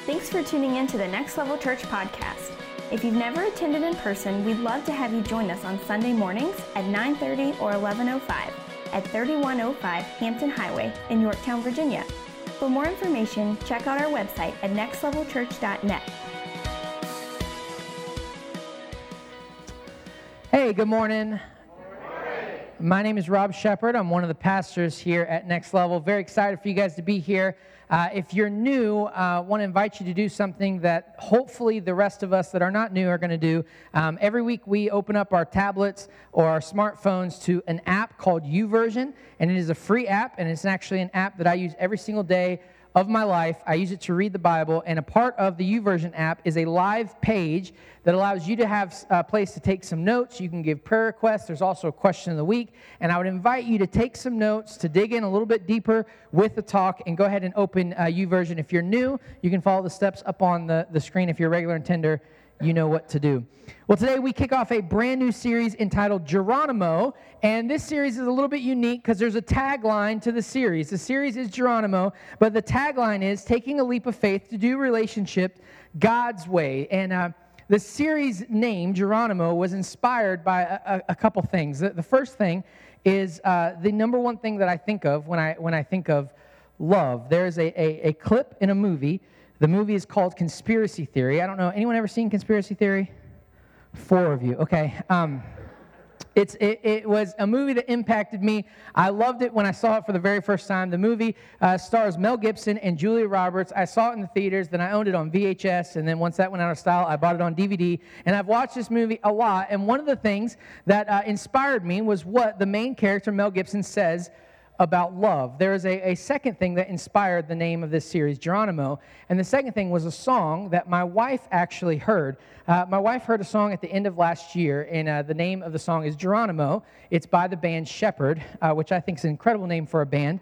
Thanks for tuning in to the Next Level Church podcast. If you've never attended in person, we'd love to have you join us on Sunday mornings at 9:30 or 11:05 at 3105 Hampton Highway in Yorktown, Virginia. For more information, check out our website at nextlevelchurch.net. Hey, good morning. My name is Rob Shepard. I'm one of the pastors here at Next Level. Very excited for you guys to be here. If you're new, I want to invite you to do something that hopefully the rest of us that are not new are going to do. Every week we open up our tablets or our smartphones to an app called YouVersion, and it is a free app, and it's actually an app that I use every single day of my life. I use it to read the Bible, and a part of the YouVersion app is a live page that allows you to have a place to take some notes. You can give prayer requests. There's also a question of the week, and I would invite you to take some notes, to dig in a little bit deeper with the talk, and go ahead and open YouVersion. If you're new, you can follow the steps up on the screen. If you're a regular attender, you know what to do. Well, today we kick off a brand new series entitled Geronimo, and this series is a little bit unique because there's a tagline to the series. The series is Geronimo, but the tagline is taking a leap of faith to do relationship God's way. And the series name, Geronimo, was inspired by a couple things. The first thing is the number one thing that I think of when I think of love. There's a clip in a movie. The movie is called Conspiracy Theory. I don't know, anyone ever seen Conspiracy Theory? 4 of you, okay. It was a movie that impacted me. I loved it when I saw it for the very first time. The movie stars Mel Gibson and Julia Roberts. I saw it in the theaters, then I owned it on VHS, and then once that went out of style, I bought it on DVD. And I've watched this movie a lot, and one of the things that inspired me was what the main character, Mel Gibson, says about love. There is a second thing that inspired the name of this series, Geronimo, and the second thing was a song that my wife actually heard. My wife heard a song at the end of last year, and the name of the song is Geronimo. It's by the band Shepherd, which I think is an incredible name for a band.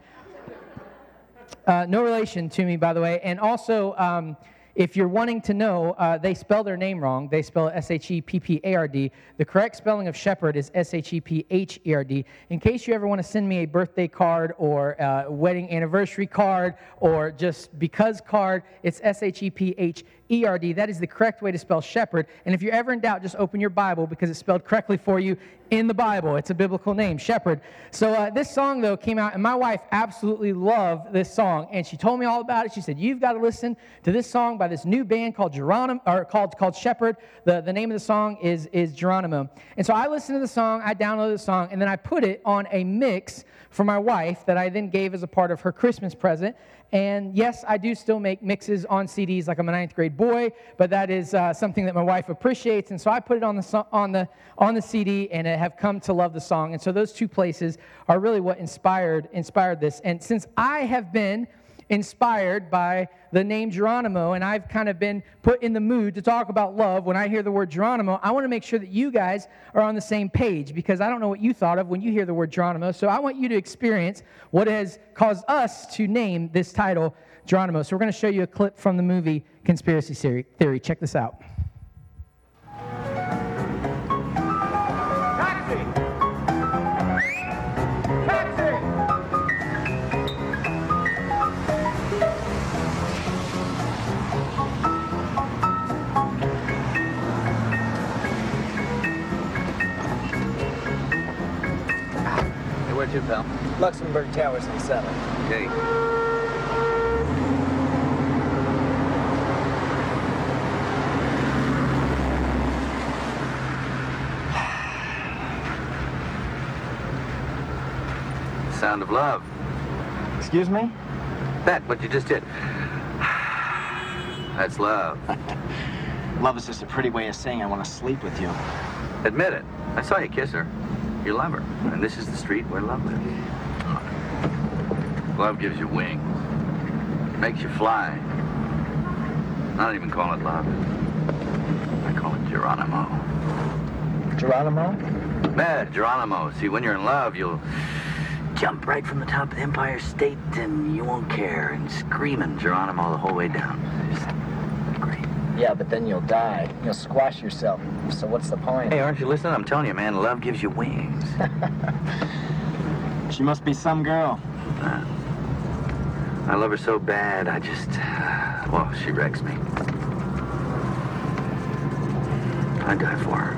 No relation to me, by the way, and also if you're wanting to know, they spell their name wrong. They spell it S-H-E-P-P-A-R-D. The correct spelling of shepherd is S-H-E-P-H-E-R-D. In case you ever want to send me a birthday card or a wedding anniversary card or just because card, it's S-H-E-P-H-E-R-D. That is the correct way to spell shepherd. And if you're ever in doubt, just open your Bible because it's spelled correctly for you in the Bible. It's a biblical name, Shepherd. So this song, though, came out, and my wife absolutely loved this song, and she told me all about it. She said, "You've got to listen to this song by this new band called Geronimo, or called Shepherd. The name of the song is Geronimo." And so I listened to the song, I downloaded the song, and then I put it on a mix for my wife that I then gave as a part of her Christmas present. And yes, I do still make mixes on CDs like I'm a 9th grade boy, but that is something that my wife appreciates. And so I put it on the CD and have come to love the song. And so those two places are really what inspired this. And since I have been inspired by the name Geronimo, and I've kind of been put in the mood to talk about love when I hear the word Geronimo, I want to make sure that you guys are on the same page, because I don't know what you thought of when you hear the word Geronimo, so I want you to experience what has caused us to name this title Geronimo. So we're going to show you a clip from the movie Conspiracy Theory. Check this out. Where'd you, pal? Luxembourg Towers in 7. Okay. Sound of love. Excuse me? That, what you just did. That's love. Love is just a pretty way of saying I want to sleep with you. Admit it. I saw you kiss her. You love her. And this is the street where love lives. Love gives you wings. Makes you fly. I don't even call it love. I call it Geronimo. Geronimo? Yeah, Geronimo. See, when you're in love, you'll jump right from the top of the Empire State and you won't care, and screaming Geronimo the whole way down. It's great. Yeah, but then you'll die. You'll squash yourself. So what's the point? Hey, aren't you listening? I'm telling you, man, love gives you wings. She must be some girl. I love her so bad, I Well, she wrecks me. I die for her.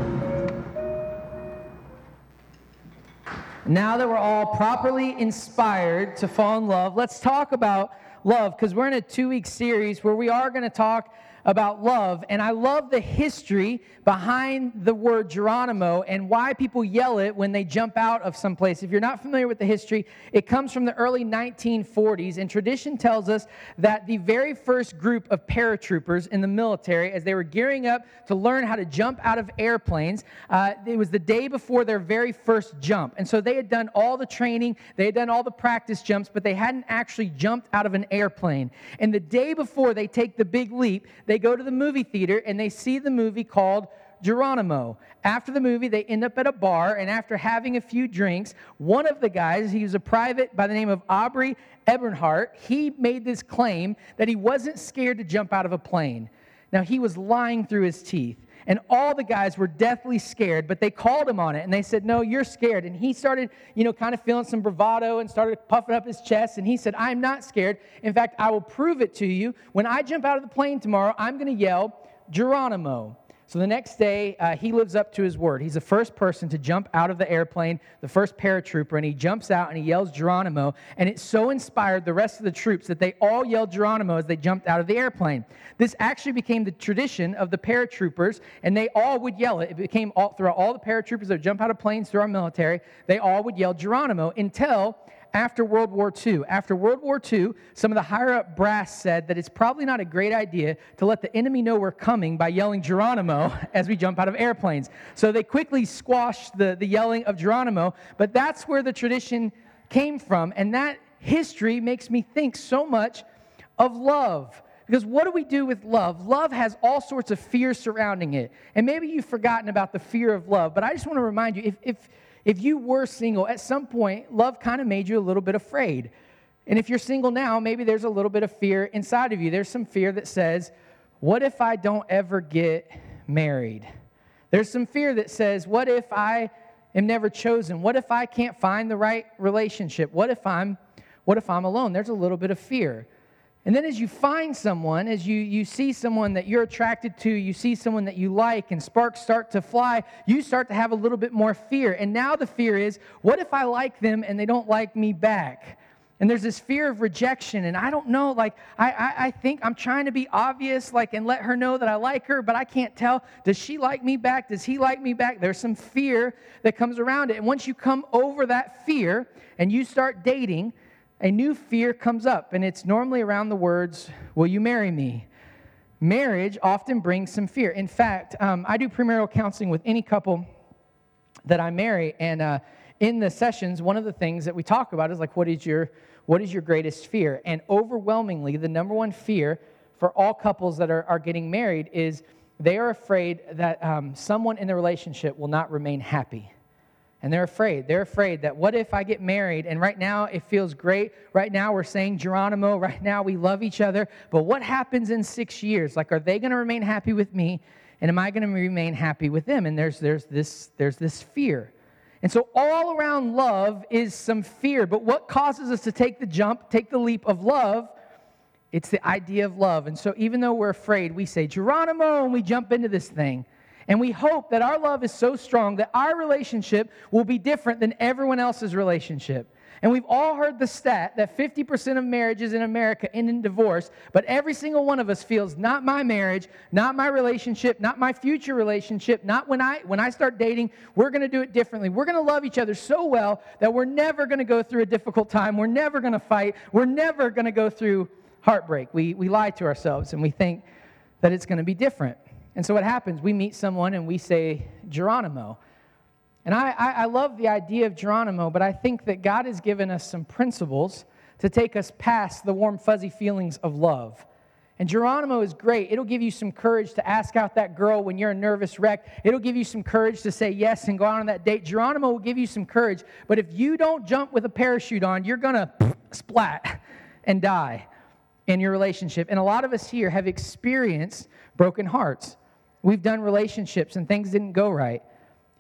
Now that we're all properly inspired to fall in love, let's talk about love, because we're in a 2-week series where we are going to talk about love. And I love the history behind the word Geronimo and why people yell it when they jump out of someplace. If you're not familiar with the history, it comes from the early 1940s, and tradition tells us that the very first group of paratroopers in the military, as they were gearing up to learn how to jump out of airplanes, it was the day before their very first jump. And so they had done all the training, they had done all the practice jumps, but they hadn't actually jumped out of an airplane. And the day before they take the big leap, they go to the movie theater and they see the movie called Geronimo. After the movie, they end up at a bar, and after having a few drinks, one of the guys, he was a private by the name of Aubrey Eberhardt, he made this claim that he wasn't scared to jump out of a plane. Now, he was lying through his teeth, and all the guys were deathly scared, but they called him on it, and they said, no, you're scared. And he started, kind of feeling some bravado and started puffing up his chest, and he said, I'm not scared. In fact, I will prove it to you. When I jump out of the plane tomorrow, I'm going to yell, Geronimo. So the next day, he lives up to his word. He's the first person to jump out of the airplane, the first paratrooper, and he jumps out and he yells Geronimo, and it so inspired the rest of the troops that they all yelled Geronimo as they jumped out of the airplane. This actually became the tradition of the paratroopers, and they all would yell it. It became throughout all the paratroopers that jump out of planes through our military, they all would yell Geronimo until after World War II. After World War II, some of the higher-up brass said that it's probably not a great idea to let the enemy know we're coming by yelling Geronimo as we jump out of airplanes. So they quickly squashed the yelling of Geronimo, but that's where the tradition came from, and that history makes me think so much of love. Because what do we do with love? Love has all sorts of fear surrounding it, and maybe you've forgotten about the fear of love, but I just want to remind you, if you were single, at some point, love kind of made you a little bit afraid. And if you're single now, maybe there's a little bit of fear inside of you. There's some fear that says, what if I don't ever get married? There's some fear that says, what if I am never chosen? What if I can't find the right relationship? What if I'm alone? There's a little bit of fear. And then as you find someone, as you see someone that you're attracted to, you see someone that you like, and sparks start to fly, you start to have a little bit more fear. And now the fear is, what if I like them and they don't like me back? And there's this fear of rejection, and I don't know, I think I'm trying to be obvious, and let her know that I like her, but I can't tell. Does she like me back? Does he like me back? There's some fear that comes around it. And once you come over that fear and you start dating, a new fear comes up, and it's normally around the words, will you marry me? Marriage often brings some fear. In fact, I do premarital counseling with any couple that I marry, and in the sessions, one of the things that we talk about is what is your greatest fear? And overwhelmingly, the number one fear for all couples that are getting married is they are afraid that someone in the relationship will not remain happy. And they're afraid. They're afraid that what if I get married, and right now it feels great. Right now we're saying Geronimo. Right now we love each other. But what happens in 6 years? Are they going to remain happy with me? And am I going to remain happy with them? And there's this fear. And so all around love is some fear. But what causes us to take the jump, take the leap of love? It's the idea of love. And so even though we're afraid, we say Geronimo, and we jump into this thing. And we hope that our love is so strong that our relationship will be different than everyone else's relationship. And we've all heard the stat that 50% of marriages in America end in divorce, but every single one of us feels not my marriage, not my relationship, not my future relationship, not when I start dating, we're going to do it differently. We're going to love each other so well that we're never going to go through a difficult time. We're never going to fight. We're never going to go through heartbreak. We lie to ourselves, and we think that it's going to be different. And so what happens, we meet someone and we say, Geronimo. And I love the idea of Geronimo, but I think that God has given us some principles to take us past the warm, fuzzy feelings of love. And Geronimo is great. It'll give you some courage to ask out that girl when you're a nervous wreck. It'll give you some courage to say yes and go out on that date. Geronimo will give you some courage, but if you don't jump with a parachute on, you're going to splat and die in your relationship. And a lot of us here have experienced broken hearts. We've done relationships and things didn't go right.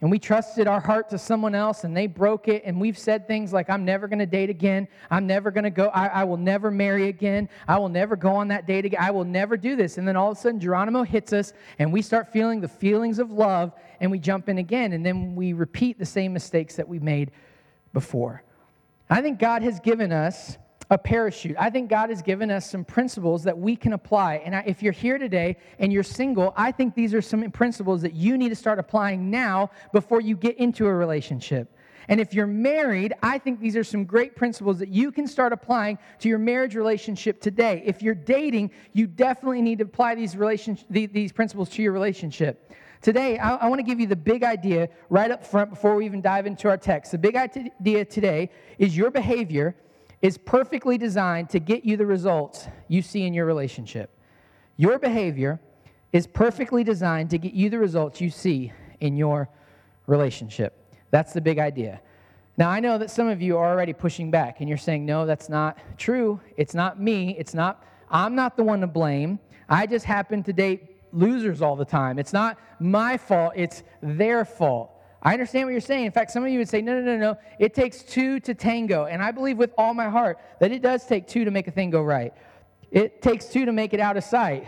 and we trusted our heart to someone else and they broke it, and we've said things like, I'm never going to date again. I'm never going to go. I will never marry again. I will never go on that date again. I will never do this. And then all of a sudden Geronimo hits us and we start feeling the feelings of love and we jump in again, and then we repeat the same mistakes that we made before. I think God has given us a parachute. I think God has given us some principles that we can apply. And if you're here today and you're single, I think these are some principles that you need to start applying now before you get into a relationship. And if you're married, I think these are some great principles that you can start applying to your marriage relationship today. If you're dating, you definitely need to apply these principles to your relationship. Today, I want to give you the big idea right up front before we even dive into our text. The big idea today is your behavior is perfectly designed to get you the results you see in your relationship. Your behavior is perfectly designed to get you the results you see in your relationship. That's the big idea. Now, I know that some of you are already pushing back, and you're saying, no, that's not true. It's not me. I'm not the one to blame. I just happen to date losers all the time. It's not my fault. It's their fault. I understand what you're saying. In fact, some of you would say, no. It takes two to tango. And I believe with all my heart that it does take two to make a thing go right. It takes two to make it out of sight.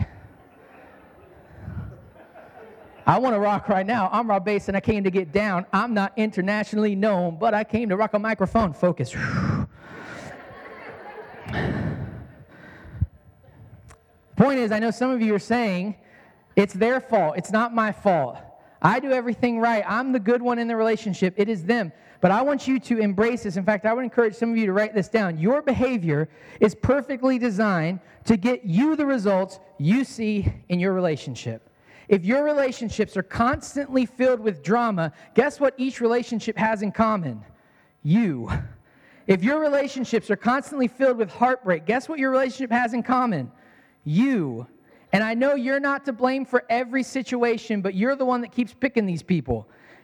I want to rock right now. I'm Rob Bass, and I came to get down. I'm not internationally known, but I came to rock a microphone. Focus. Point is, I know some of you are saying, it's their fault. It's not my fault. I do everything right. I'm the good one in the relationship. It is them. But I want you to embrace this. In fact, I would encourage some of you to write this down. Your behavior is perfectly designed to get you the results you see in your relationship. If your relationships are constantly filled with drama, guess what each relationship has in common? You. If your relationships are constantly filled with heartbreak, guess what your relationship has in common? You. And I know you're not to blame for every situation, but you're the one that keeps picking these people.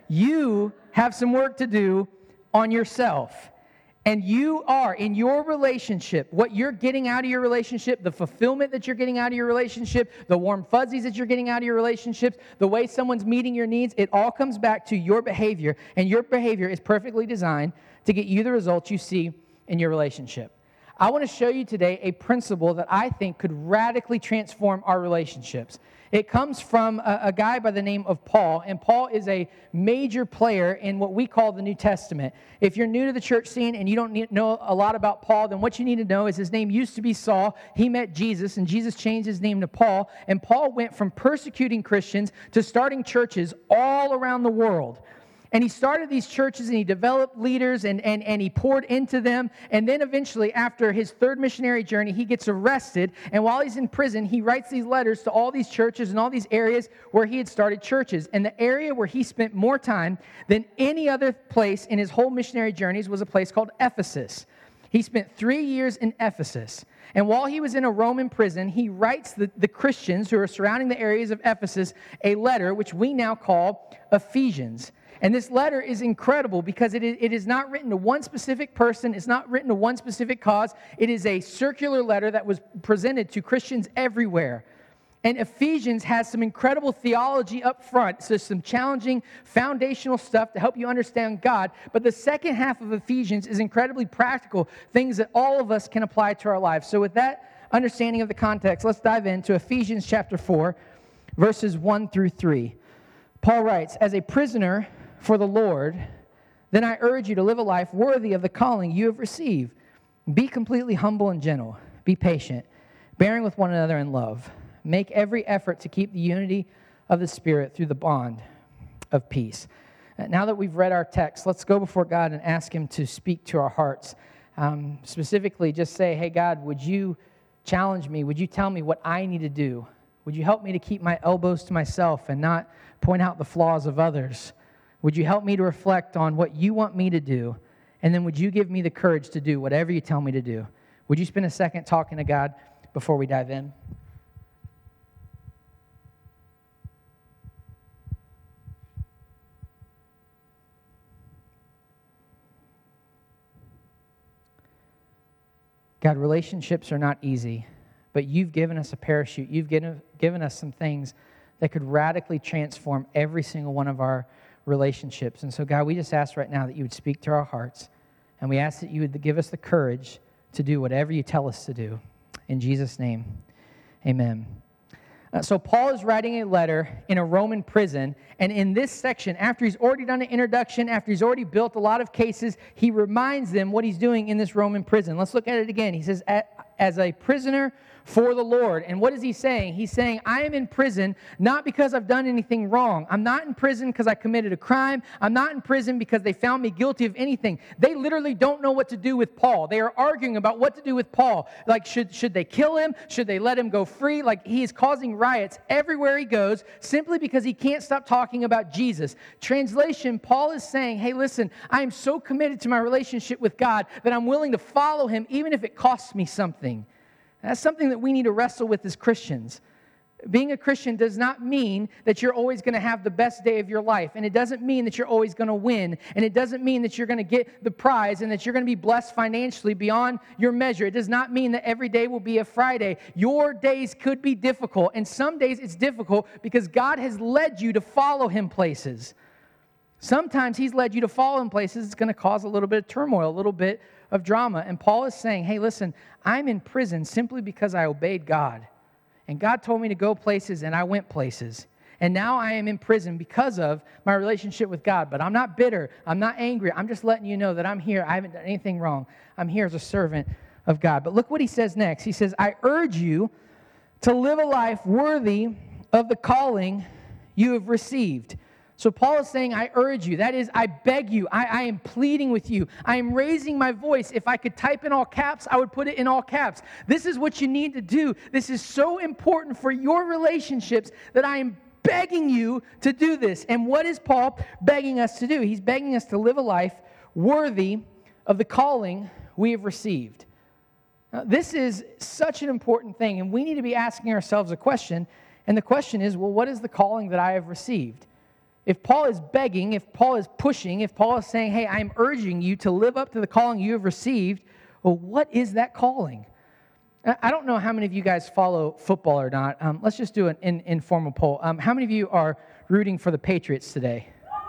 You have some work to do on yourself. And you are, in your relationship, what you're getting out of your relationship, the fulfillment that you're getting out of your relationship, the warm fuzzies that you're getting out of your relationships, the way someone's meeting your needs, it all comes back to your behavior. And your behavior is perfectly designed to get you the results you see in your relationship. I want to show you today a principle that I think could radically transform our relationships. It comes from a guy by the name of Paul, and Paul is a major player in what we call the New Testament. If you're new to the church scene and you don't know a lot about Paul, then what you need to know is his name used to be Saul. He met Jesus, and Jesus changed his name to Paul, and Paul went from persecuting Christians to starting churches all around the world. And he started these churches, and he developed leaders, and he poured into them. And then eventually, after his third missionary journey, he gets arrested. And while he's in prison, he writes these letters to all these churches and all these areas where he had started churches. And the area where he spent more time than any other place in his whole missionary journeys was a place called Ephesus. He spent 3 years in Ephesus. And while he was in a Roman prison, he writes the Christians who are surrounding the areas of Ephesus a letter, which we now call Ephesians. And this letter is incredible because it is not written to one specific person. It's not written to one specific cause. It is a circular letter that was presented to Christians everywhere. And Ephesians has some incredible theology up front, so some challenging foundational stuff to help you understand God. But the second half of Ephesians is incredibly practical, things that all of us can apply to our lives. So with that understanding of the context, let's dive into Ephesians chapter 4, verses 1 through 3. Paul writes, "As a prisoner for the Lord, then I urge you to live a life worthy of the calling you have received. Be completely humble and gentle. Be patient, bearing with one another in love. Make every effort to keep the unity of the Spirit through the bond of peace." Now that we've read our text, let's go before God and ask Him to speak to our hearts. Specifically, just say, hey, God, would you challenge me? Would you tell me what I need to do? Would you help me to keep my elbows to myself and not point out the flaws of others? Would you help me to reflect on what you want me to do? And then would you give me the courage to do whatever you tell me to do? Would you spend a second talking to God before we dive in? God, relationships are not easy, but you've given us a parachute. You've given us some things that could radically transform every single one of our relationships. And so, God, we just ask right now that you would speak to our hearts, and we ask that you would give us the courage to do whatever you tell us to do. In Jesus' name, amen. So Paul is writing a letter in a Roman prison, and in this section, after he's already done an introduction, after he's already built a lot of cases, he reminds them what he's doing in this Roman prison. Let's look at it again. He says, as a prisoner for the Lord. And what is he saying? He's saying, I am in prison not because I've done anything wrong. I'm not in prison because I committed a crime. I'm not in prison because they found me guilty of anything. They literally don't know what to do with Paul. They are arguing about what to do with Paul. Like, should they kill him? Should they let him go free? Like, he is causing riots everywhere he goes simply because he can't stop talking about Jesus. Translation, Paul is saying, hey, listen, I am so committed to my relationship with God that I'm willing to follow him even if it costs me something. That's something that we need to wrestle with as Christians. Being a Christian does not mean that you're always going to have the best day of your life. And it doesn't mean that you're always going to win. And it doesn't mean that you're going to get the prize and that you're going to be blessed financially beyond your measure. It does not mean that every day will be a Friday. Your days could be difficult. And some days it's difficult because God has led you to follow him places. Sometimes he's led you to follow him places. It's going to cause a little bit of turmoil, a little bit of drama. And Paul is saying, hey, listen, I'm in prison simply because I obeyed God. And God told me to go places, and I went places. And now I am in prison because of my relationship with God. But I'm not bitter. I'm not angry. I'm just letting you know that I'm here. I haven't done anything wrong. I'm here as a servant of God. But look what he says next. He says, I urge you to live a life worthy of the calling you have received. So Paul is saying, I urge you. That is, I beg you. I am pleading with you. I am raising my voice. If I could type in all caps, I would put it in all caps. This is what you need to do. This is so important for your relationships that I am begging you to do this. And what is Paul begging us to do? He's begging us to live a life worthy of the calling we have received. Now, this is such an important thing, and we need to be asking ourselves a question. And the question is, well, what is the calling that I have received? If Paul is begging, if Paul is pushing, if Paul is saying, hey, I'm urging you to live up to the calling you have received, well, what is that calling? I don't know how many of you guys follow football or not. Let's just do an informal poll. How many of you are rooting for the Patriots today?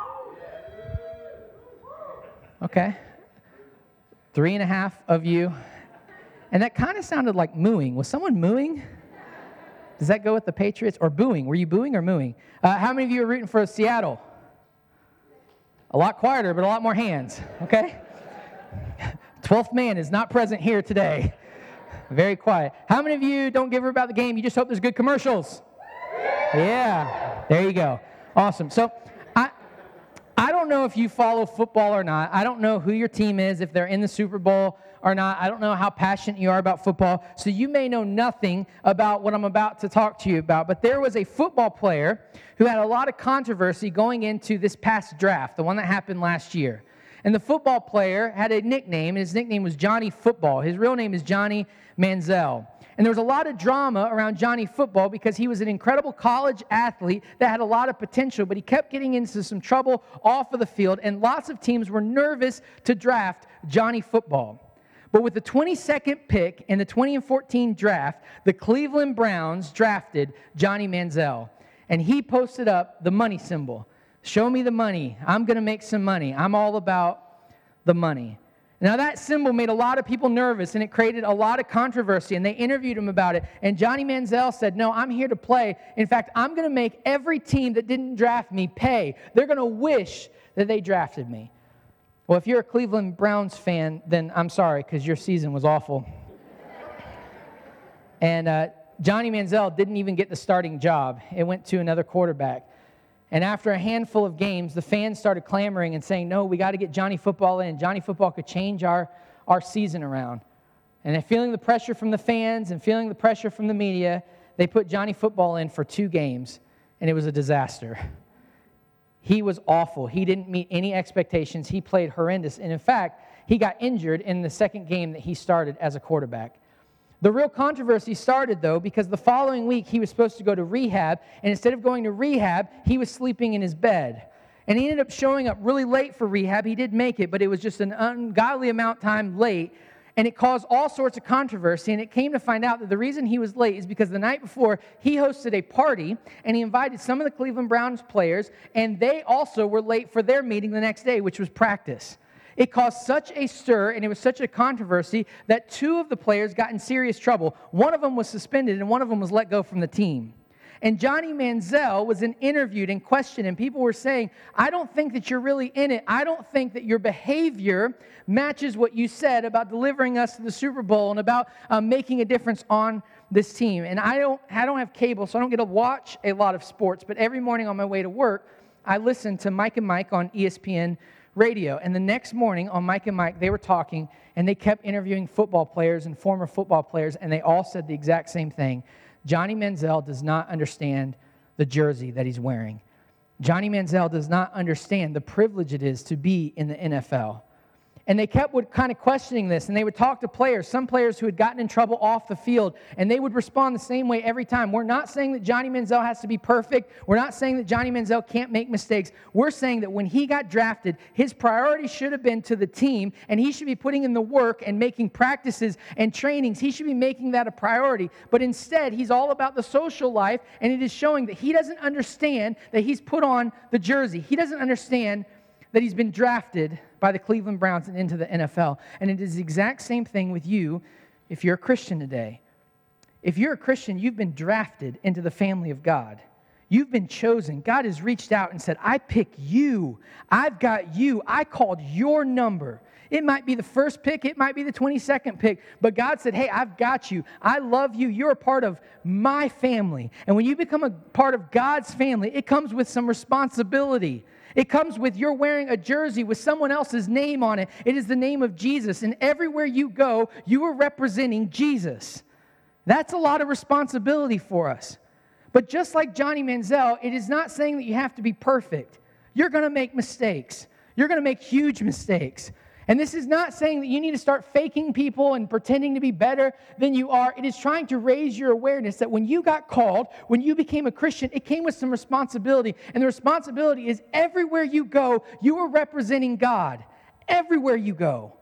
Okay. 3.5 of you. And that kind of sounded like mooing. Was someone mooing? Does that go with the Patriots? Or booing? Were you booing or mooing? How many of you are rooting for Seattle? A lot quieter, but a lot more hands. Okay? 12th man is not present here today. Very quiet. How many of you don't give a about the game? You just hope there's good commercials? Yeah. There you go. Awesome. So I don't know if you follow football or not. I don't know who your team is, if they're in the Super Bowl or not. I don't know how passionate you are about football. So you may know nothing about what I'm about to talk to you about. But there was a football player who had a lot of controversy going into this past draft, the one that happened last year. And the football player had a nickname, and his nickname was Johnny Football. His real name is Johnny Manziel. And there was a lot of drama around Johnny Football because he was an incredible college athlete that had a lot of potential, but he kept getting into some trouble off of the field, and lots of teams were nervous to draft Johnny Football. But with the 22nd pick in the 2014 draft, the Cleveland Browns drafted Johnny Manziel, and he posted up the money symbol. Show me the money. I'm going to make some money. I'm all about the money. Now, that symbol made a lot of people nervous, and it created a lot of controversy, and they interviewed him about it. And Johnny Manziel said, no, I'm here to play. In fact, I'm going to make every team that didn't draft me pay. They're going to wish that they drafted me. Well, if you're a Cleveland Browns fan, then I'm sorry, because your season was awful. And Johnny Manziel didn't even get the starting job. It went to another quarterback. And after a handful of games, the fans started clamoring and saying, no, we got to get Johnny Football in. Johnny Football could change our season around. And feeling the pressure from the fans and feeling the pressure from the media, they put Johnny Football in for 2 games, and it was a disaster. He was awful. He didn't meet any expectations. He played horrendous. And in fact, he got injured in the second game that he started as a quarterback. The real controversy started, though, because the following week he was supposed to go to rehab, and instead of going to rehab, he was sleeping in his bed. And he ended up showing up really late for rehab. He did make it, but it was just an ungodly amount of time late. And it caused all sorts of controversy, and it came to find out that the reason he was late is because the night before, he hosted a party, and he invited some of the Cleveland Browns players, and they also were late for their meeting the next day, which was practice. It caused such a stir, and it was such a controversy that 2 of the players got in serious trouble. One of them was suspended, and one of them was let go from the team. And Johnny Manziel was interviewed and questioned, and people were saying, I don't think that you're really in it. I don't think that your behavior matches what you said about delivering us to the Super Bowl and about making a difference on this team. And I don't have cable, so I don't get to watch a lot of sports, but every morning on my way to work, I listen to Mike and Mike on ESPN radio. And the next morning on Mike and Mike, they were talking, and they kept interviewing football players and former football players, and they all said the exact same thing. Johnny Manziel does not understand the jersey that he's wearing. Johnny Manziel does not understand the privilege it is to be in the NFL. And they kept kind of questioning this, and they would talk to players, some players who had gotten in trouble off the field, and they would respond the same way every time. We're not saying that Johnny Manziel has to be perfect. We're not saying that Johnny Manziel can't make mistakes. We're saying that when he got drafted, his priority should have been to the team, and he should be putting in the work and making practices and trainings. He should be making that a priority. But instead, he's all about the social life, and it is showing that he doesn't understand that he's put on the jersey. He doesn't understand that he's been drafted by the Cleveland Browns and into the NFL. And it is the exact same thing with you if you're a Christian today. If you're a Christian, you've been drafted into the family of God. You've been chosen. God has reached out and said, I pick you. I've got you. I called your number. It might be the first pick. It might be the 22nd pick. But God said, hey, I've got you. I love you. You're a part of my family. And when you become a part of God's family, it comes with some responsibility. It comes with you're wearing a jersey with someone else's name on it. It is the name of Jesus. And everywhere you go, you are representing Jesus. That's a lot of responsibility for us. But just like Johnny Manziel, it is not saying that you have to be perfect. You're going to make mistakes. You're going to make huge mistakes. And this is not saying that you need to start faking people and pretending to be better than you are. It is trying to raise your awareness that when you got called, when you became a Christian, it came with some responsibility. And the responsibility is everywhere you go, you are representing God. Everywhere you go.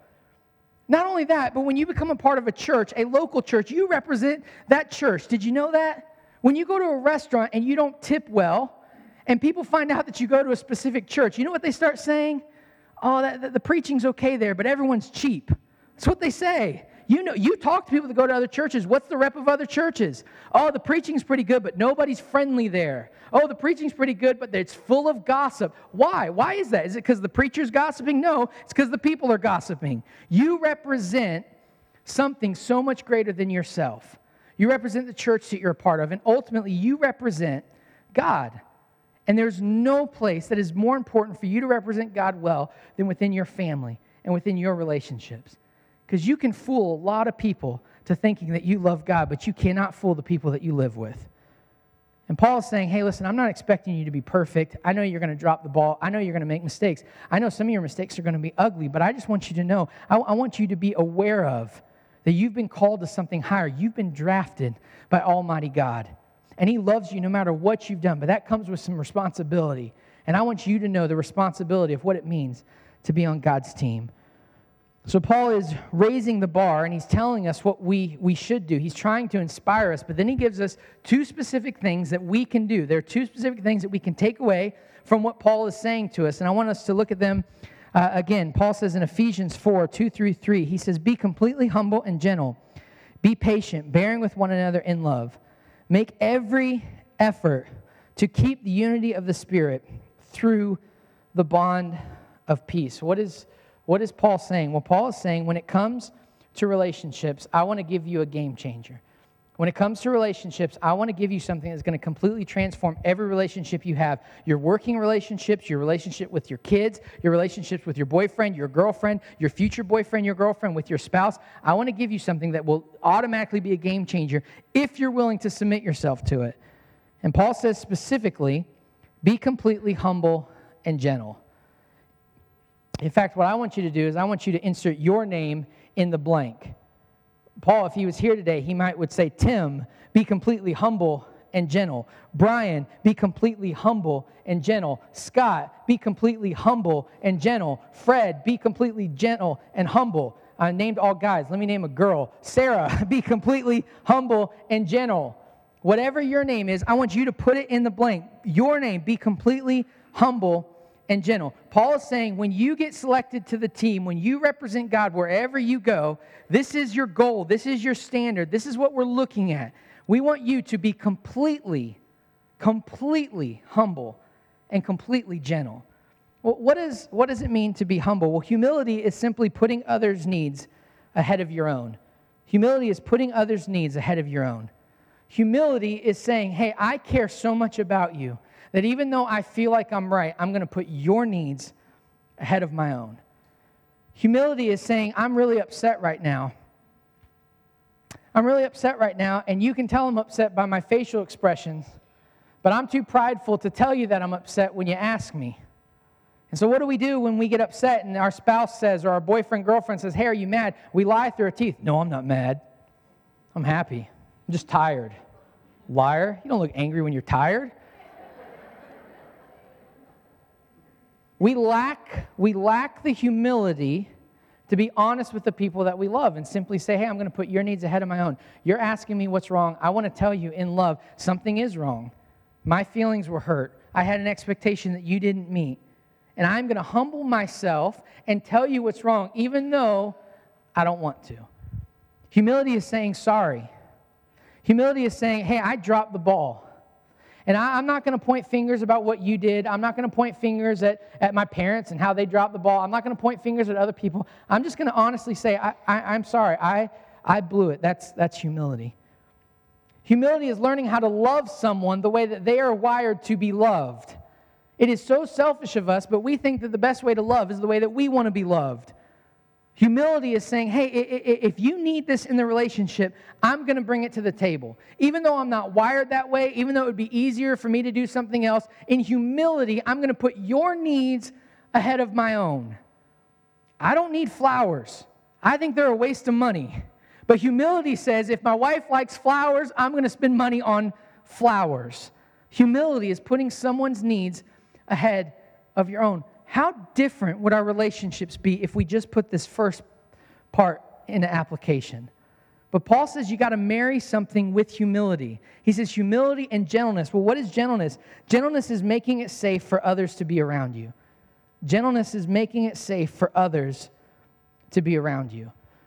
Not only that, but when you become a part of a church, a local church, you represent that church. Did you know that? When you go to a restaurant and you don't tip well, and people find out that you go to a specific church, you know what they start saying? Oh, the preaching's okay there, but everyone's cheap. That's what they say. You talk to people that go to other churches. What's the rep of other churches? Oh, the preaching's pretty good, but nobody's friendly there. Oh, the preaching's pretty good, but it's full of gossip. Why? Why is that? Is it because the preacher's gossiping? No, it's because the people are gossiping. You represent something so much greater than yourself. You represent the church that you're a part of, and ultimately you represent God. And there's no place that is more important for you to represent God well than within your family and within your relationships. Because you can fool a lot of people to thinking that you love God, but you cannot fool the people that you live with. And Paul is saying, hey, listen, I'm not expecting you to be perfect. I know you're going to drop the ball. I know you're going to make mistakes. I know some of your mistakes are going to be ugly, but I just want you to know, I want you to be aware of that you've been called to something higher. You've been drafted by Almighty God. And He loves you no matter what you've done, but that comes with some responsibility. And I want you to know the responsibility of what it means to be on God's team. So Paul is raising the bar, and he's telling us what we should do. He's trying to inspire us, but then he gives us 2 specific things that we can do. There are 2 specific things that we can take away from what Paul is saying to us, and I want us to look at them again. Paul says in Ephesians 4:2-3, he says, be completely humble and gentle. Be patient, bearing with one another in love. Make every effort to keep the unity of the Spirit through the bond of peace. What is Paul saying? Well, Paul is saying when it comes to relationships, I want to give you a game changer. When it comes to relationships, I want to give you something that's going to completely transform every relationship you have. Your working relationships, your relationship with your kids, your relationships with your boyfriend, your girlfriend, your future boyfriend, your girlfriend, with your spouse. I want to give you something that will automatically be a game changer if you're willing to submit yourself to it. And Paul says specifically, be completely humble and gentle. In fact, what I want you to do is I want you to insert your name in the blank. Paul, if he was here today, he would say, Tim, be completely humble and gentle. Brian, be completely humble and gentle. Scott, be completely humble and gentle. Fred, be completely gentle and humble. I named all guys. Let me name a girl. Sarah, be completely humble and gentle. Whatever your name is, I want you to put it in the blank. Your name, be completely humble and gentle. Paul is saying when you get selected to the team, when you represent God wherever you go, this is your goal. This is your standard. This is what we're looking at. We want you to be completely humble and completely gentle. Well, what does it mean to be humble? Well, humility is simply putting others' needs ahead of your own. Humility is putting others' needs ahead of your own. Humility is saying, hey, I care so much about you that even though I feel like I'm right, I'm going to put your needs ahead of my own. Humility is saying, I'm really upset right now. I'm really upset right now, and you can tell I'm upset by my facial expressions, but I'm too prideful to tell you that I'm upset when you ask me. And so what do we do when we get upset and our spouse says, or our boyfriend, girlfriend says, hey, are you mad? We lie through our teeth. No, I'm not mad. I'm happy. I'm just tired. Liar, you don't look angry when you're tired. We lack the humility to be honest with the people that we love and simply say, hey, I'm going to put your needs ahead of my own. You're asking me what's wrong. I want to tell you in love, something is wrong. My feelings were hurt. I had an expectation that you didn't meet. And I'm going to humble myself and tell you what's wrong, even though I don't want to. Humility is saying sorry. Humility is saying, hey, I dropped the ball. And I'm not going to point fingers about what you did. I'm not going to point fingers at my parents and how they dropped the ball. I'm not going to point fingers at other people. I'm just going to honestly say, I'm sorry. I blew it. That's humility. Humility is learning how to love someone the way that they are wired to be loved. It is so selfish of us, but we think that the best way to love is the way that we want to be loved. Humility is saying, hey, if you need this in the relationship, I'm going to bring it to the table. Even though I'm not wired that way, even though it would be easier for me to do something else, in humility, I'm going to put your needs ahead of my own. I don't need flowers. I think they're a waste of money. But humility says, if my wife likes flowers, I'm going to spend money on flowers. Humility is putting someone's needs ahead of your own. How different would our relationships be if we just put this first part into application? But Paul says you got to marry something with humility. He says humility and gentleness. Well, what is gentleness? Gentleness is making it safe for others to be around you. Gentleness is making it safe for others to be around you.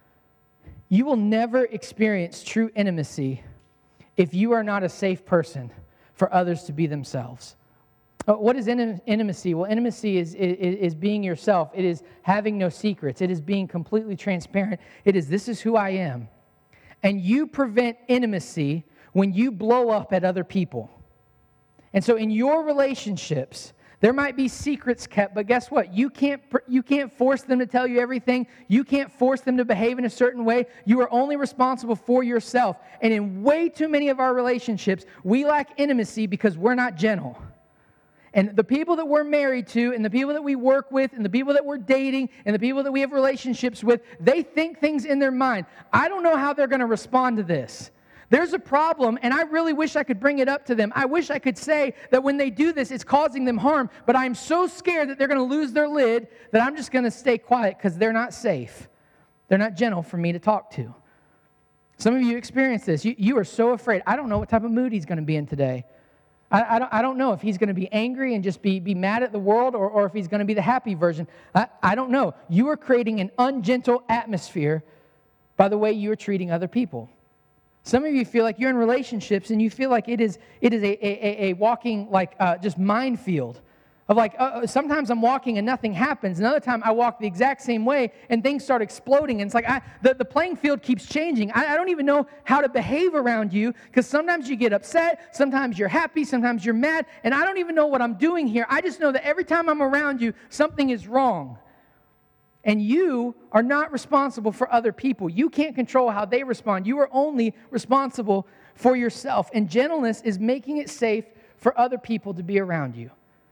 You will never experience true intimacy if you are not a safe person for others to be themselves. What is intimacy? Well, intimacy is being yourself. It is having no secrets. It is being completely transparent. This is who I am. And you prevent intimacy when you blow up at other people. And so in your relationships, there might be secrets kept, but guess what? You can't force them to tell you everything. You can't force them to behave in a certain way. You are only responsible for yourself. And in way too many of our relationships, we lack intimacy because we're not gentle. And the people that we're married to, and the people that we work with, and the people that we're dating, and the people that we have relationships with, they think things in their mind. I don't know how they're going to respond to this. There's a problem, and I really wish I could bring it up to them. I wish I could say that when they do this, it's causing them harm, but I'm so scared that they're going to lose their lid that I'm just going to stay quiet because they're not safe. They're not gentle for me to talk to. Some of you experience this. You are so afraid. I don't know what type of mood he's going to be in today. I don't know if he's going to be angry and just be mad at the world or if he's going to be the happy version. I don't know. You are creating an ungentle atmosphere by the way you are treating other people. Some of you feel like you're in relationships and you feel like it is a walking just minefield of sometimes I'm walking and nothing happens. Another time I walk the exact same way and things start exploding. And it's like the playing field keeps changing. I don't even know how to behave around you because sometimes you get upset, sometimes you're happy, sometimes you're mad, and I don't even know what I'm doing here. I just know that every time I'm around you, something is wrong. And you are not responsible for other people. You can't control how they respond. You are only responsible for yourself. And gentleness is making it safe for other people to be around you.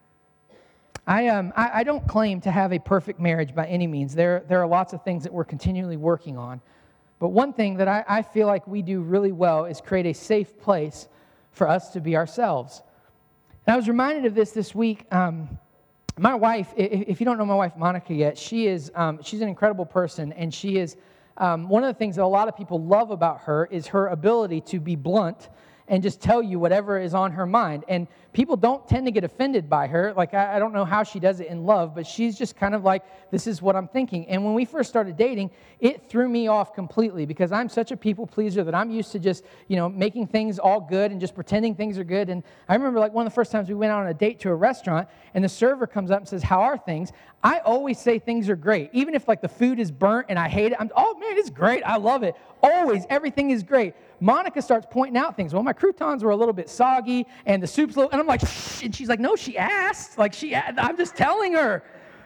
I don't claim to have a perfect marriage by any means. There are lots of things that we're continually working on. But one thing that I feel like we do really well is create a safe place for us to be ourselves. And I was reminded of this week. My wife, if you don't know my wife Monica yet, she's an incredible person, and she is one of the things that a lot of people love about her is her ability to be blunt and just tell you whatever is on her mind. And people don't tend to get offended by her. Like, I don't know how she does it in love, but she's just kind of like, this is what I'm thinking. And when we first started dating, it threw me off completely because I'm such a people pleaser that I'm used to just, making things all good and just pretending things are good. And I remember like one of the first times we went out on a date to a restaurant and the server comes up and says, how are things? I always say things are great. Even if like the food is burnt and I hate it, oh man, it's great. I love it. Always, everything is great. Monica starts pointing out things. Well, my croutons were a little bit soggy and the soup's a little, and I'm like, shh, and she's like, no, she asked. I'm just telling her.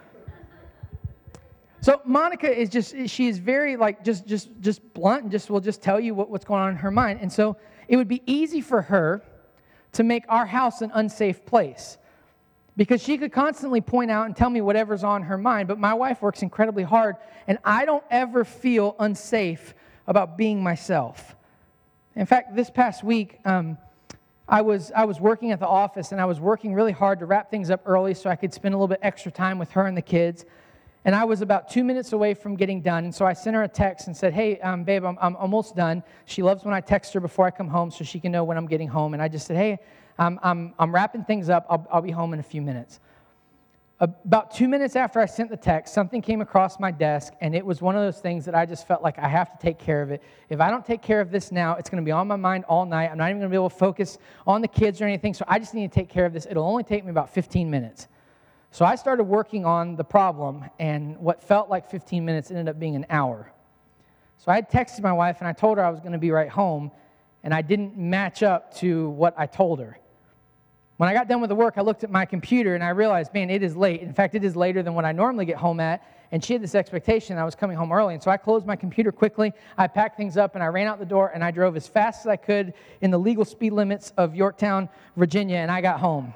So Monica she is very like, just blunt and will just tell you what's going on in her mind. And so it would be easy for her to make our house an unsafe place because she could constantly point out and tell me whatever's on her mind. But my wife works incredibly hard and I don't ever feel unsafe about being myself. In fact, this past week, I was working at the office, and I was working really hard to wrap things up early so I could spend a little bit extra time with her and the kids. And I was about 2 minutes away from getting done, and so I sent her a text and said, hey, babe, I'm almost done. She loves when I text her before I come home so she can know when I'm getting home. And I just said, hey, I'm wrapping things up. I'll be home in a few minutes. About 2 minutes after I sent the text, something came across my desk, and it was one of those things that I just felt like I have to take care of it. If I don't take care of this now, it's going to be on my mind all night. I'm not even going to be able to focus on the kids or anything, so I just need to take care of this. It'll only take me about 15 minutes. So I started working on the problem, and what felt like 15 minutes ended up being an hour. So I had texted my wife, and I told her I was going to be right home, and I didn't match up to what I told her. When I got done with the work, I looked at my computer and I realized, man, it is late. In fact, it is later than what I normally get home at. And she had this expectation I was coming home early. And so I closed my computer quickly. I packed things up and I ran out the door and I drove as fast as I could in the legal speed limits of Yorktown, Virginia, and I got home.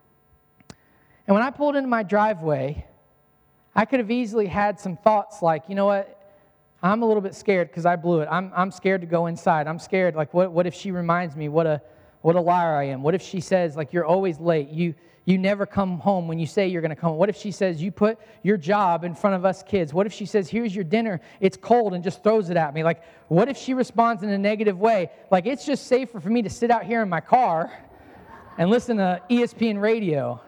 And when I pulled into my driveway, I could have easily had some thoughts like, you know what? I'm a little bit scared because I blew it. I'm scared to go inside. I'm scared, like, what if she reminds me what a liar I am? What if she says, like, you're always late? You never come home when you say you're going to come home. What if she says, you put your job in front of us kids? What if she says, here's your dinner, it's cold, and just throws it at me? Like, what if she responds in a negative way? Like, it's just safer for me to sit out here in my car and listen to ESPN radio.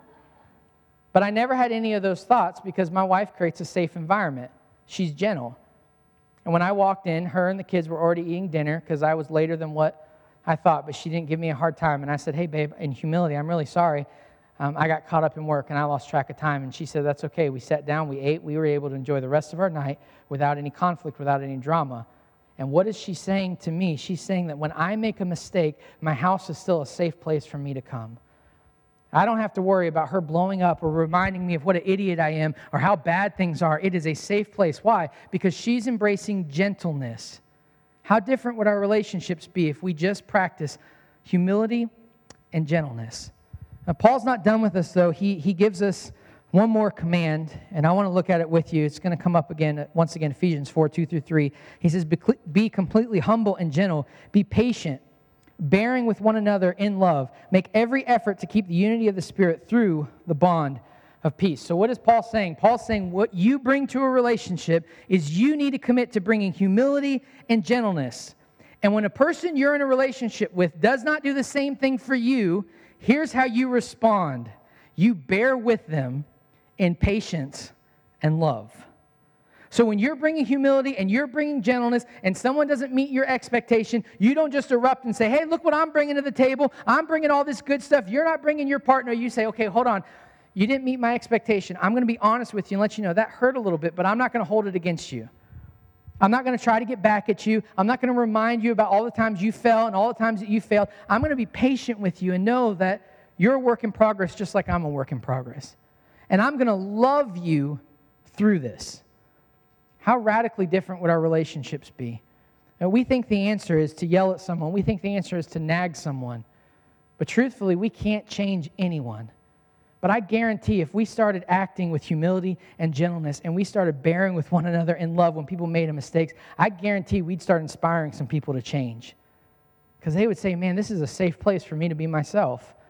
But I never had any of those thoughts because my wife creates a safe environment. She's gentle. And when I walked in, her and the kids were already eating dinner because I was later than what I thought, but she didn't give me a hard time. And I said, hey, babe, in humility, I'm really sorry. I got caught up in work and I lost track of time. And she said, that's okay. We sat down, we ate, we were able to enjoy the rest of our night without any conflict, without any drama. And what is she saying to me? She's saying that when I make a mistake, my house is still a safe place for me to come. I don't have to worry about her blowing up or reminding me of what an idiot I am or how bad things are. It is a safe place. Why? Because she's embracing gentleness. How different would our relationships be if we just practice humility and gentleness? Now, Paul's not done with us, though. He gives us one more command, and I want to look at it with you. It's going to come up again, once again, Ephesians 4:2-3. He says, be completely humble and gentle. Be patient, bearing with one another in love. Make every effort to keep the unity of the Spirit through the bond of peace. So what is Paul saying? Paul's saying what you bring to a relationship is you need to commit to bringing humility and gentleness. And when a person you're in a relationship with does not do the same thing for you, here's how you respond. You bear with them in patience and love. So when you're bringing humility and you're bringing gentleness and someone doesn't meet your expectation, you don't just erupt and say, hey, look what I'm bringing to the table. I'm bringing all this good stuff. You're not bringing your partner. You say, okay, hold on. You didn't meet my expectation. I'm going to be honest with you and let you know that hurt a little bit, but I'm not going to hold it against you. I'm not going to try to get back at you. I'm not going to remind you about all the times you fell and all the times that you failed. I'm going to be patient with you and know that you're a work in progress just like I'm a work in progress. And I'm going to love you through this. How radically different would our relationships be? Now, we think the answer is to yell at someone. We think the answer is to nag someone. But truthfully, we can't change anyone. But I guarantee if we started acting with humility and gentleness and we started bearing with one another in love when people made mistakes, I guarantee we'd start inspiring some people to change. Because they would say, man, this is a safe place for me to be myself.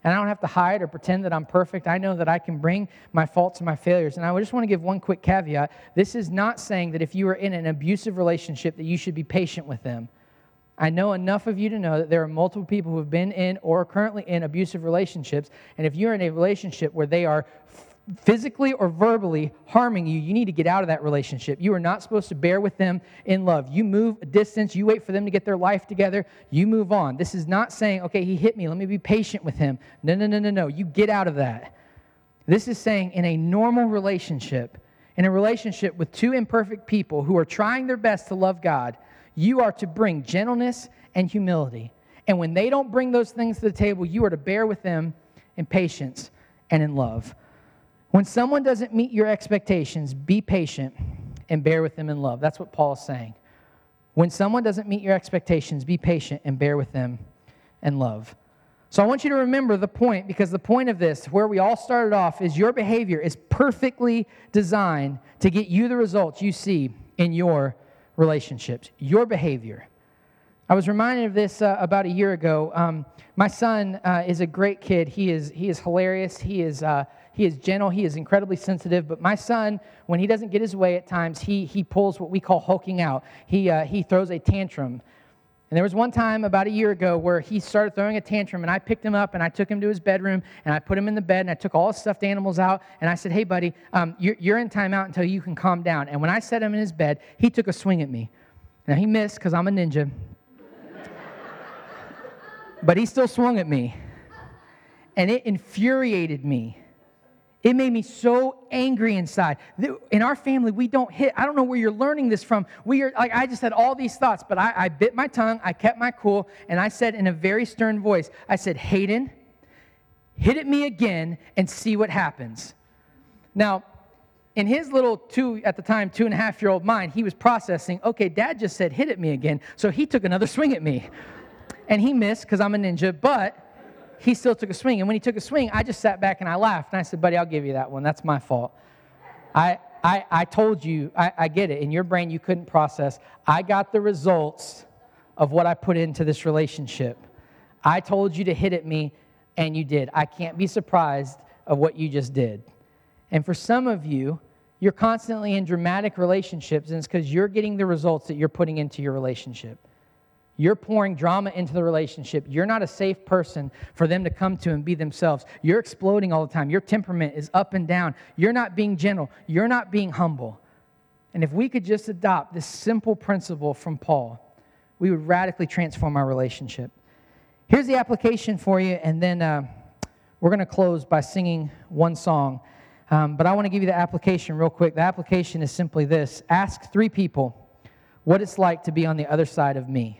And I don't have to hide or pretend that I'm perfect. I know that I can bring my faults and my failures. And I just want to give one quick caveat. This is not saying that if you are in an abusive relationship that you should be patient with them. I know enough of you to know that there are multiple people who have been in or are currently in abusive relationships. And if you're in a relationship where they are physically or verbally harming you, you need to get out of that relationship. You are not supposed to bear with them in love. You move a distance. You wait for them to get their life together. You move on. This is not saying, okay, he hit me. Let me be patient with him. No. You get out of that. This is saying in a normal relationship, in a relationship with two imperfect people who are trying their best to love God, you are to bring gentleness and humility. And when they don't bring those things to the table, you are to bear with them in patience and in love. When someone doesn't meet your expectations, be patient and bear with them in love. That's what Paul is saying. When someone doesn't meet your expectations, be patient and bear with them in love. So I want you to remember the point, because the point of this, where we all started off, is your behavior is perfectly designed to get you the results you see in your relationships. Your behavior. I was reminded of this about a year ago. My son is a great kid. He is hilarious. He is gentle. He is incredibly sensitive. But my son, when he doesn't get his way at times, he pulls what we call hulking out. He throws a tantrum. And there was one time about a year ago where he started throwing a tantrum, and I picked him up, and I took him to his bedroom, and I put him in the bed, and I took all his stuffed animals out, and I said, hey, buddy, you're in timeout until you can calm down. And when I set him in his bed, he took a swing at me. Now, he missed because I'm a ninja. But he still swung at me. And it infuriated me. It made me so angry inside. In our family, we don't hit. I don't know where you're learning this from. I just had all these thoughts, but I bit my tongue, I kept my cool, and I said in a very stern voice, I said, Hayden, hit at me again and see what happens. Now, in his little 2.5-year-old mind, he was processing, okay, Dad just said hit at me again, so he took another swing at me. And he missed because I'm a ninja, but he still took a swing. And when he took a swing, I just sat back and I laughed. And I said, buddy, I'll give you that one. That's my fault. I told you, I get it. In your brain, you couldn't process. I got the results of what I put into this relationship. I told you to hit at me, and you did. I can't be surprised of what you just did. And for some of you, you're constantly in dramatic relationships, and it's because you're getting the results that you're putting into your relationship. You're pouring drama into the relationship. You're not a safe person for them to come to and be themselves. You're exploding all the time. Your temperament is up and down. You're not being gentle. You're not being humble. And if we could just adopt this simple principle from Paul, we would radically transform our relationship. Here's the application for you, and then we're going to close by singing one song. But I want to give you the application real quick. The application is simply this. Ask 3 people what it's like to be on the other side of me.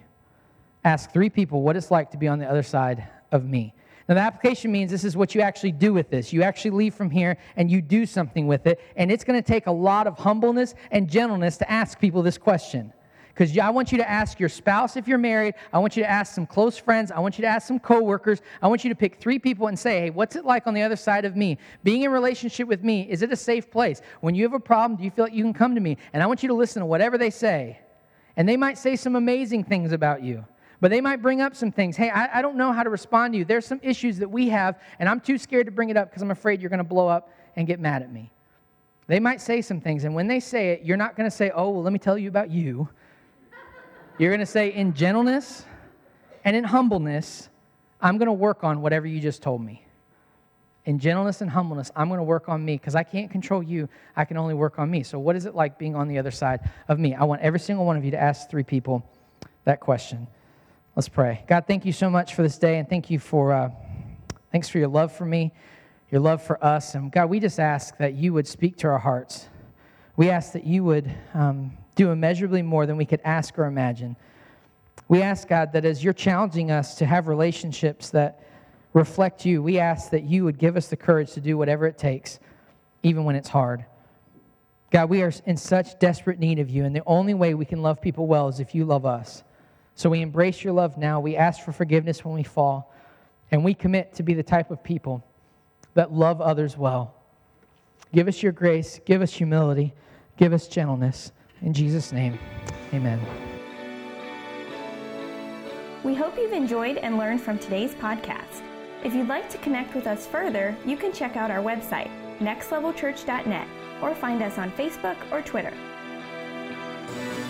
Ask 3 people what it's like to be on the other side of me. Now, the application means this is what you actually do with this. You actually leave from here and you do something with it. And it's going to take a lot of humbleness and gentleness to ask people this question. Because I want you to ask your spouse if you're married. I want you to ask some close friends. I want you to ask some coworkers. I want you to pick 3 people and say, hey, what's it like on the other side of me? Being in relationship with me, is it a safe place? When you have a problem, do you feel like you can come to me? And I want you to listen to whatever they say. And they might say some amazing things about you. But they might bring up some things. Hey, I don't know how to respond to you. There's some issues that we have, and I'm too scared to bring it up because I'm afraid you're going to blow up and get mad at me. They might say some things, and when they say it, you're not going to say, oh, well, let me tell you about you. You're going to say, in gentleness and in humbleness, I'm going to work on whatever you just told me. In gentleness and humbleness, I'm going to work on me because I can't control you. I can only work on me. So what is it like being on the other side of me? I want every single one of you to ask 3 people that question. Let's pray. God, thank you so much for this day, and thanks for your love for me, your love for us. And God, we just ask that you would speak to our hearts. We ask that you would do immeasurably more than we could ask or imagine. We ask, God, that as you're challenging us to have relationships that reflect you, we ask that you would give us the courage to do whatever it takes, even when it's hard. God, we are in such desperate need of you, and the only way we can love people well is if you love us. So we embrace your love now. We ask for forgiveness when we fall. And we commit to be the type of people that love others well. Give us your grace. Give us humility. Give us gentleness. In Jesus' name, amen. We hope you've enjoyed and learned from today's podcast. If you'd like to connect with us further, you can check out our website, nextlevelchurch.net, or find us on Facebook or Twitter.